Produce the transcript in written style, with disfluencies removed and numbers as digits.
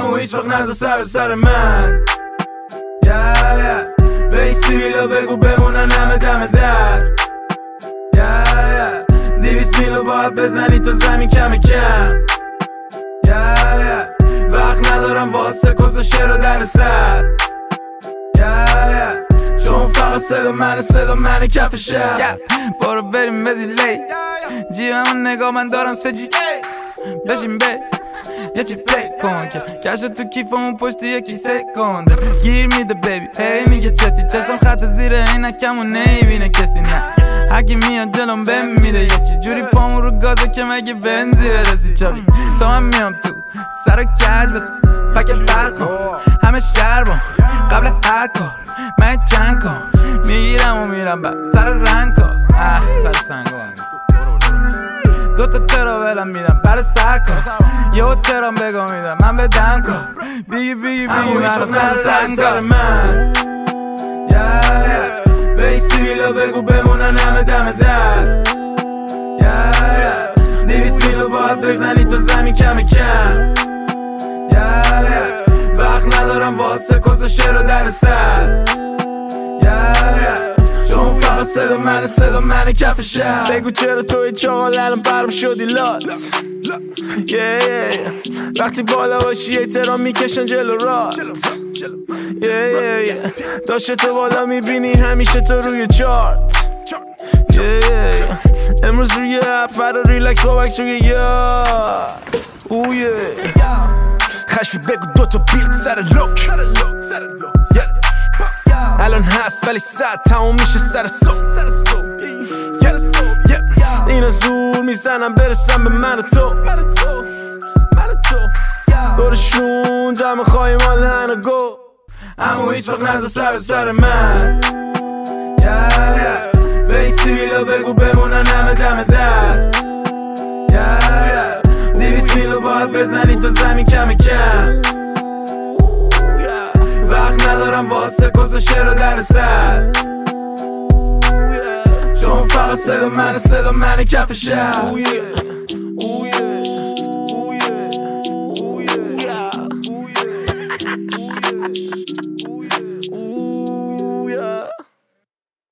اما هیچ وقت نذار سر من. به این سیبیلا بگو بمونن همه دم در. 200 میلو باید بزنی تو زمین کم وقت ندارم واسه کس و شعر و در سر. چون فقط صدا منه کف شهر. برو بریم به دیلی جیبمون نگاه من دارم سجی بشین یه چی فکر کن که کشو تو کیفمون پشت یکی سکنده گیر میده بیبی هی میگه چتی چشم خط زیر عینکمو نمیبینه کسی نه هرکی میاد جلوم بهم میده یه چی جوری پامون رو گازه که مگه بنزی برسی چابی تا من میام تو سر و کج بس پک برخون همه شهر بام قبل هر کار من چند کن میگیرم و میرم بعد سر رنگ کن سر سنگو دوتا تراولم میدم برای سر کن یه ترام بگو میدم من بدم کن بیگی من سر من. به این سیبیلا بگو بمونن همه دم در. 200 میلو باید بزنی تو زمین کم وقت ندارم واسه کس و شعر و در سر. چون فقط صدا منه کف شهر. بگو چرا توی چاقال الان برم شدی لات. وقتی بالا باشی احترام میکشن جلو رات. داشته تو بالا میبینی همیشه تو روی چارت. امروز روی اپ فردا ریلکس با بکس روی یاد. خشی بگو دوتا بیت سر لوک الان هست ولی ساعت تموم میشه سر صبح. اینا زور میزنم برسم به من و تو. برشون جمع خواهی مال هنو گو اما هیچ وقت نذار سر من. به این سیبیلا بگو بمونن همه دم در. 200 میلو باید بزنی تو زمین کم وقت ندارم واسه کس و شعر و در سر. چون فقط صدا منه کف شهر.